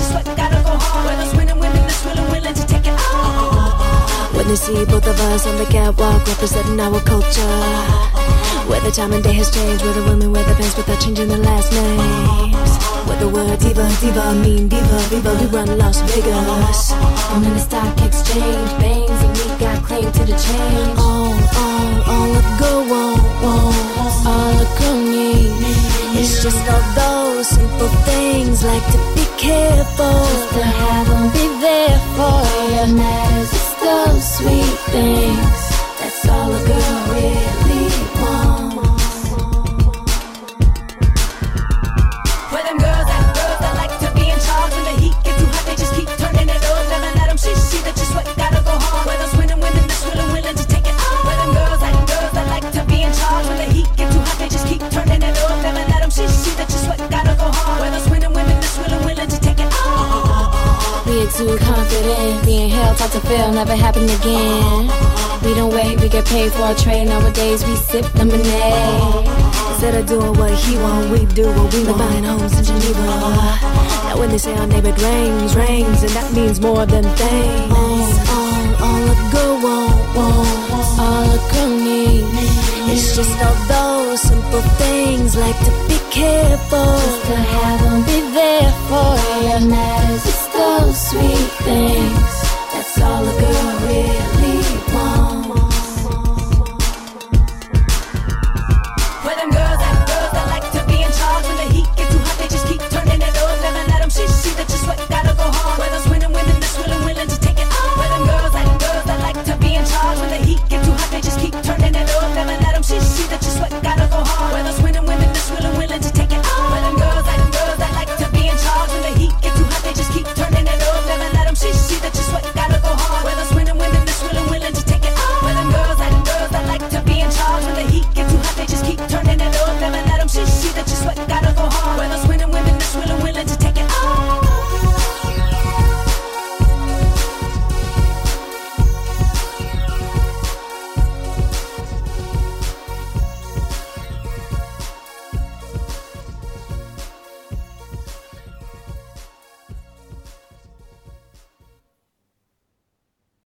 sweat, gotta go hard. Where those winning women that's willing to take it all. When they see both of us on the catwalk representing our culture, where the time and day has changed, where the women wear the pants without changing their last names, where the word diva mean diva, we run Las Vegas. I'm in the stock exchange, bangs, and we got claim to the change. All a go all a girl need. It's just all those simple things, like to be careful, just to have them be there for you. Matters, it's those sweet things. That's all a girl really wants. Where them girls that like to be in charge. When the heat get too hot, they just keep turning it on. Never let them see that you sweat, gotta go hard. Where those winning women that's willing to take it all. Where them girls that like to be in charge. When the heat get too hot, they just keep turning it on. Never let them see that you sweat, gotta go hard. Where those winning women that's willing to take it all. Being too confident, being held hard to fail, never happen again. We don't wait, we get paid for our trade. Nowadays we sip lemonade. Instead of doing what he want, we do what we want. Buying homes in Geneva. Now when they say our neighbor rains, and that means more than things. All a girl wants, all a girl need. It's just all those simple things, like to be careful, just to have them be there